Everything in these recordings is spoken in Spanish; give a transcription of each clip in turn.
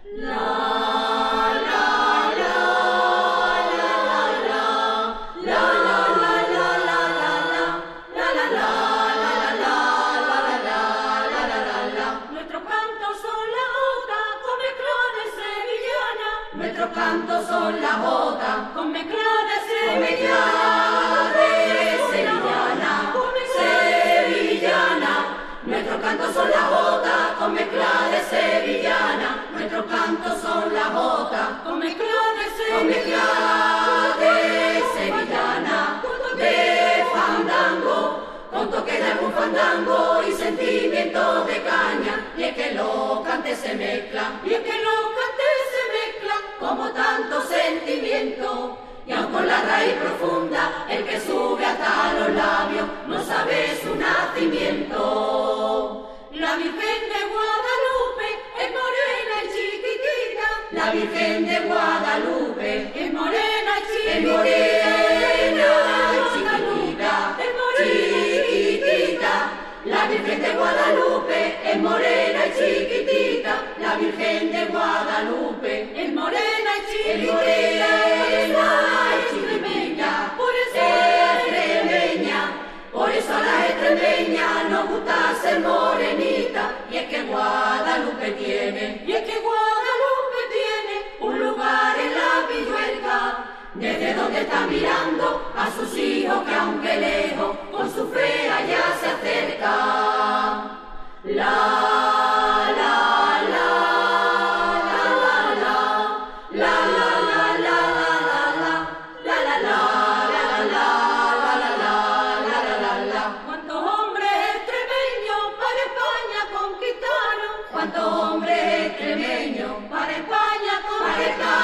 Nuestros cantos son la jota, con mezcla de sevillana, sevillana. Nuestros cantos son la jota, con mezcla de sevillana. Nuestros cantos son la jota, con mezcla de sevillana, de fandango, con toque de algún fandango y sentimientos de caña. Y es que los cantes se mezclan, y es que los cantes se mezclan como tanto sentimiento, y aun con la raíz profunda, el que sube hasta los labios no sabe su nacimiento. La Virgen de Guadalupe es morena y chiquitita, La Virgen de Guadalupe es morena y es chiquitita, morena y chiquitita, chiquitita. La Virgen de Guadalupe es morena y chiquitita, la Virgen de Guadalupe es morena y es chiquitita, morena y chiquitita, por eso extremeña. Por eso a las extremeñas nos gusta ser morenita, y es que Guadalupe tiene un lugar en la Villuerca, desde donde está mirando a sus hijos que aunque lejos, con su fe allá se acerca. cuántos hombres extremeños para España conquistaron, ¿Cuántos hombres extremeños para España para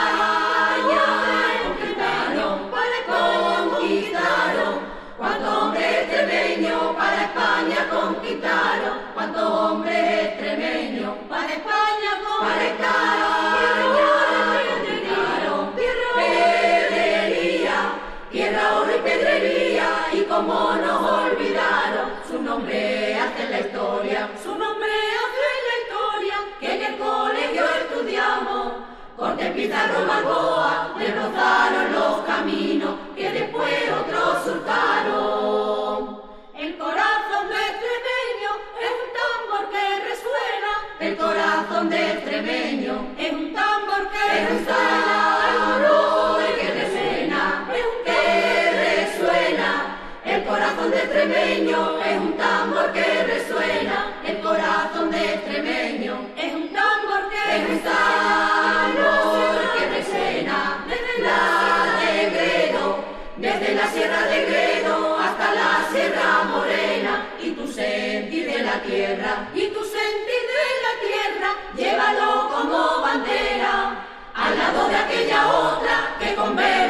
conquistaron, conquistaron? ¿Cuántos hombres extremeños para España conquistaron? ¿Cuántos hombres extremeños para España para España conquistaron? Pedrería, tierra, oro y pedrería, y como nos olvidaron, su nombre hace la historia, su nombre hace la historia, que en el colegio estudiamos. Corte, Pizarro, Balboa, desbrozaron los caminos que después otros surcaron. el corazón de extremeño es un tambor que resuena, El corazón de extremeño es un tambor que es un tambor que resuena, que resuena. El corazón de extremeño es un tambor que resuena. El corazón de extremeño es un tambor que es un tambor que resuena. La de Gredo, desde la sierra de Gredo hasta la Sierra Morena, y tu sentir de la tierra, y tu sentir de la tierra, llévalo como bandera, al lado de aquella otra que con vela